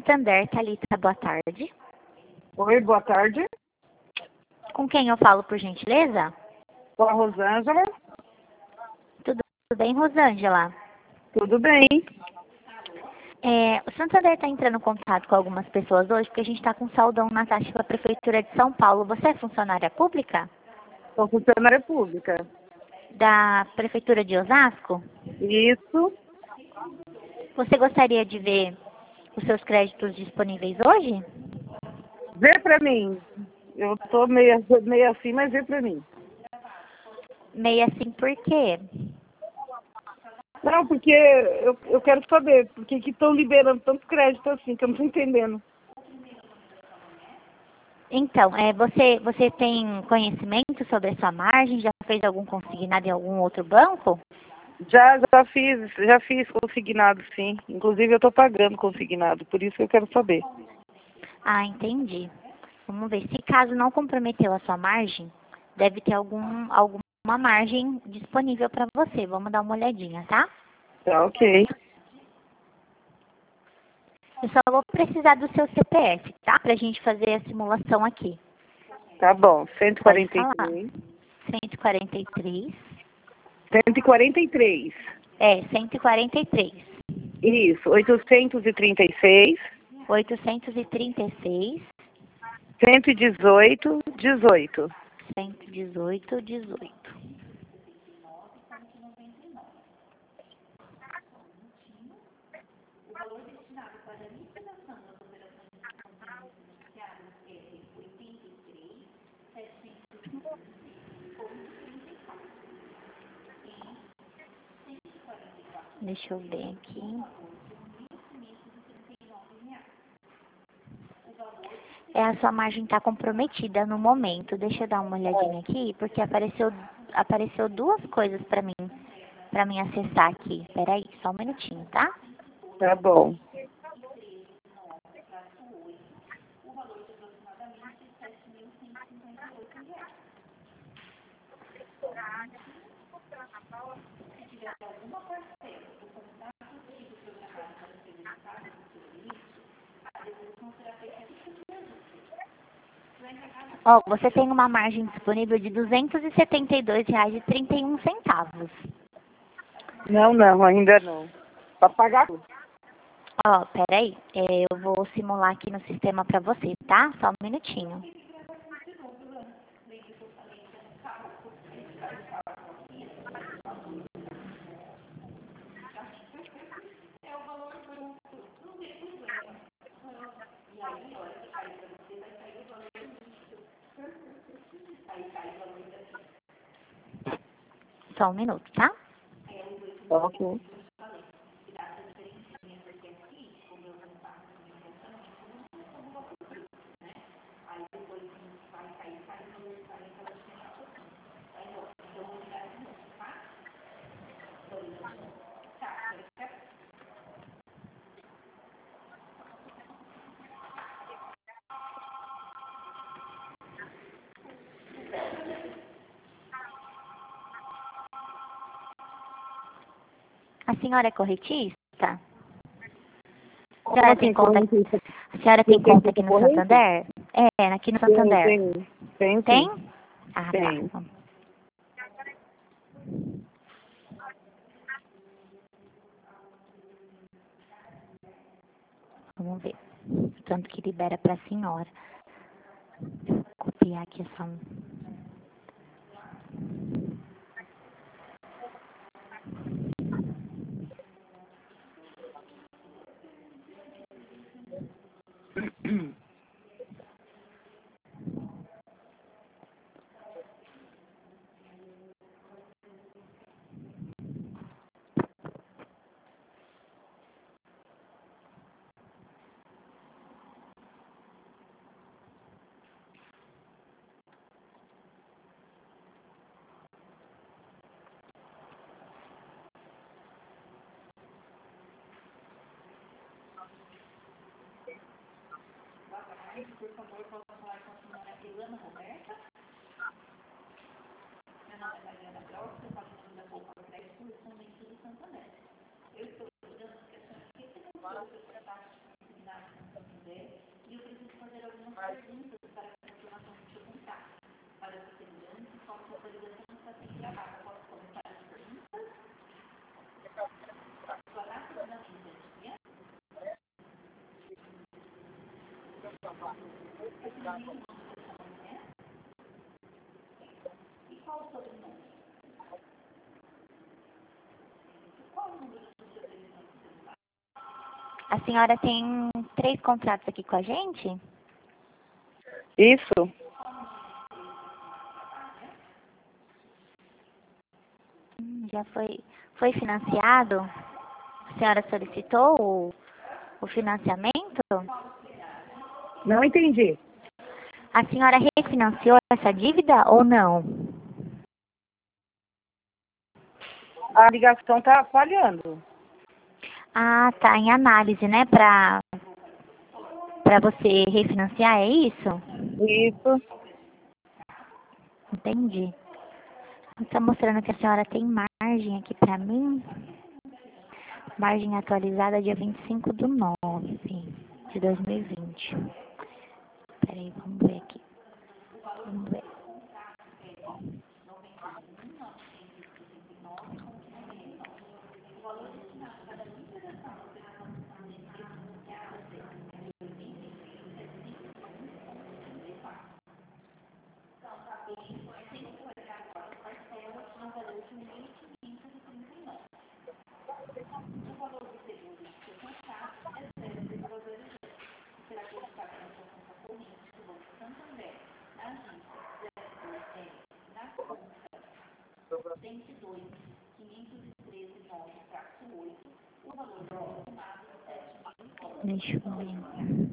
Santander, Thalita, boa tarde. Oi, boa tarde. Com quem eu falo, por gentileza? Com a Rosângela. Tudo bem, Rosângela? Tudo bem. O Santander está entrando em contato com algumas pessoas hoje, porque a gente está com saldão na taxa da Prefeitura de São Paulo. Você é funcionária pública? Sou funcionária pública. Da Prefeitura de Osasco? Isso. Você gostaria de ver os seus créditos disponíveis hoje? Vê pra mim. Eu tô meio assim, mas vê pra mim. Meio assim, por quê? Não, porque eu quero saber por que estão liberando tanto crédito assim, que eu não tô entendendo. Então, você tem conhecimento sobre a sua margem? Já fez algum consignado em algum outro banco? Já fiz consignado, sim. Inclusive eu tô pagando consignado, por isso que eu quero saber. Ah, entendi. Vamos ver. Se caso não comprometeu a sua margem, deve ter alguma margem disponível para você. Vamos dar uma olhadinha, tá? Tá, ok. Eu só vou precisar do seu CPF, tá? Pra gente fazer a simulação aqui. Tá bom. Pode falar. 143. 143. 143. 143. Isso. 836. 836. 118, 18. 118, 18. Deixa eu ver aqui. A sua margem está comprometida no momento. Deixa eu dar uma olhadinha aqui, porque apareceu duas coisas para mim acessar aqui. Peraí, só um minutinho, tá? Tá bom. Ó, você tem uma margem disponível de R$ 272,31. Não, ainda não. Pra pagar tudo. Ó, peraí, eu vou simular aqui no sistema para você, tá? Só um minutinho. Só um minuto, tá? Tá, ok. A senhora é corretista? A Como senhora tem assim, conta, correntista? a senhora tem Eu tenho conta que aqui ser no corrente? Santander? Aqui no Santander. Tem Tem? sim. Ah, Tem. tá. Vamos ver. Tanto que libera pra senhora. Vou copiar aqui essa. A senhora tem 3 contratos aqui com a gente? Isso? Já foi financiado? A senhora solicitou o financiamento? Não entendi. A senhora refinanciou essa dívida ou não? A ligação tá falhando. Ah, tá em análise, né, para você refinanciar, é isso? Isso. Entendi. Está mostrando que a senhora tem margem aqui para mim. Margem atualizada dia 25/9 de 2020. Peraí, vamos ver aqui. Vamos ver. Deixa eu ver.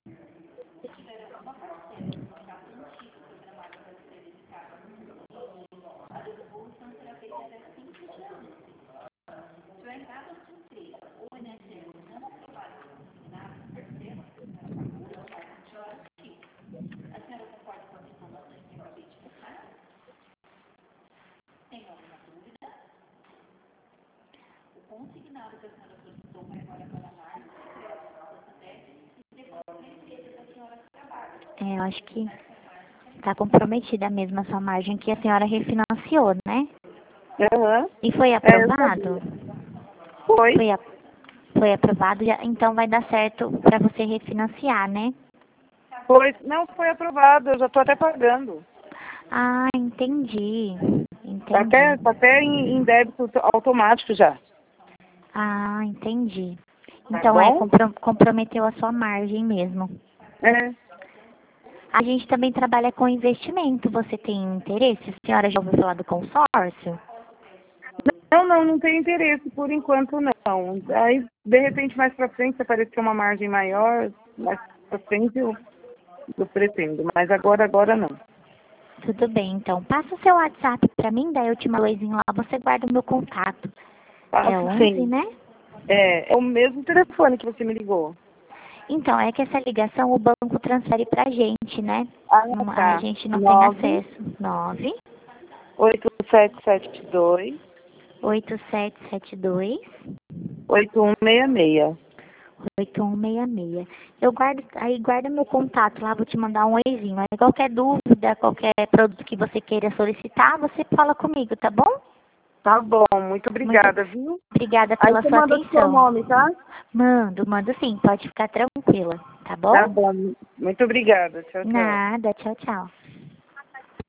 Eu acho que está comprometida mesmo a sua margem que a senhora refinanciou, né? Aham. E foi aprovado? Foi. Foi aprovado, então vai dar certo para você refinanciar, né? Não, foi aprovado, eu já estou até pagando. Ah, entendi. Tá Entendi. até em débito automático já. Ah, entendi. Tá Então bom? comprometeu a sua margem mesmo. É. A gente também trabalha com investimento. Você tem interesse? A senhora já ouviu falar do consórcio? Não tem interesse por enquanto não. Aí, de repente, mais pra frente, se aparecer uma margem maior, mais pra frente eu pretendo. Mas agora não. Tudo bem, então. Passa o seu WhatsApp para mim, daí eu te mando um oizinho lá, você guarda o meu contato. É Faço 11, sim. né? É o mesmo telefone que você me ligou. Então, é que essa ligação o banco transfere pra gente, né? Ah, A tá. gente não tem acesso. 9 8772 8772 8166. 8166. Guarda meu contato lá, vou te mandar um oizinho. Aí qualquer dúvida, qualquer produto que você queira solicitar, você fala comigo, tá bom? Tá bom, muito Muito obrigada, viu? obrigada Aí pela você sua manda o seu atenção. nome, tá? Mando sim, pode ficar tranquila, tá bom? Tá bom, muito obrigada. Tchau, tchau. Nada, tchau, tchau.